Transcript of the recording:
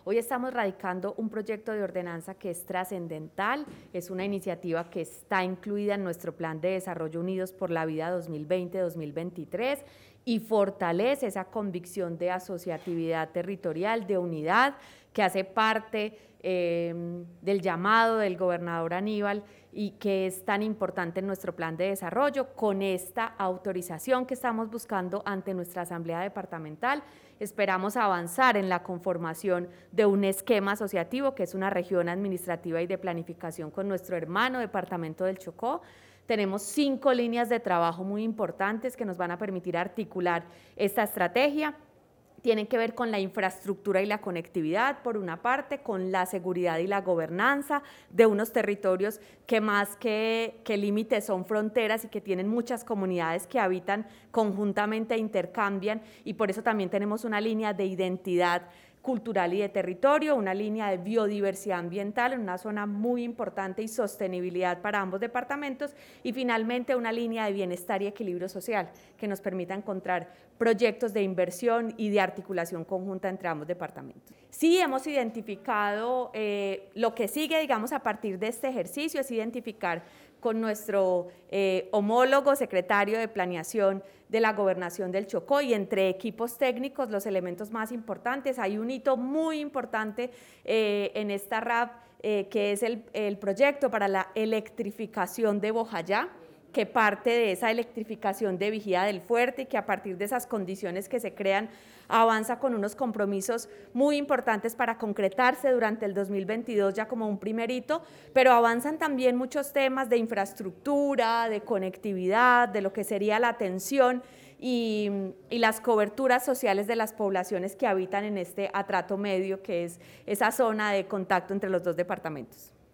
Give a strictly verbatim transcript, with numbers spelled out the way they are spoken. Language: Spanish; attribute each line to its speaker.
Speaker 1: Hoy estamos radicando un proyecto de ordenanza que es trascendental, es una iniciativa que está incluida en nuestro Plan de Desarrollo Unidos por la Vida dos mil veinte a dos mil veintitrés y fortalece esa convicción de asociatividad territorial, de unidad, que hace parte eh, del llamado del gobernador Aníbal y que es tan importante en nuestro plan de desarrollo. Con esta autorización que estamos buscando ante nuestra Asamblea Departamental, esperamos avanzar en la conformación de un esquema asociativo, que es una región administrativa y de planificación con nuestro hermano Departamento del Chocó. Tenemos cinco líneas de trabajo muy importantes que nos van a permitir articular esta estrategia. Tienen que ver con la infraestructura y la conectividad, por una parte, con la seguridad y la gobernanza de unos territorios que más que, que límites son fronteras y que tienen muchas comunidades que habitan conjuntamente e intercambian, y por eso también tenemos una línea de identidad cultural y de territorio, una línea de biodiversidad ambiental en una zona muy importante y sostenibilidad para ambos departamentos, y finalmente una línea de bienestar y equilibrio social que nos permita encontrar proyectos de inversión y de articulación conjunta entre ambos departamentos. Sí hemos identificado eh, lo que sigue, digamos, a partir de este ejercicio, es identificar con nuestro eh, homólogo secretario de Planeación de la Gobernación del Chocó, y entre equipos técnicos los elementos más importantes. Hay un hito muy importante eh, en esta R A P eh, que es el, el proyecto para la electrificación de Bojayá, que parte de esa electrificación de Vigía del Fuerte y que a partir de esas condiciones que se crean avanza con unos compromisos muy importantes para concretarse durante el dos mil veintidós ya como un primer hito, pero avanzan también muchos temas de infraestructura, de conectividad, de lo que sería la atención y, y las coberturas sociales de las poblaciones que habitan en este atrato medio, que es esa zona de contacto entre los dos departamentos.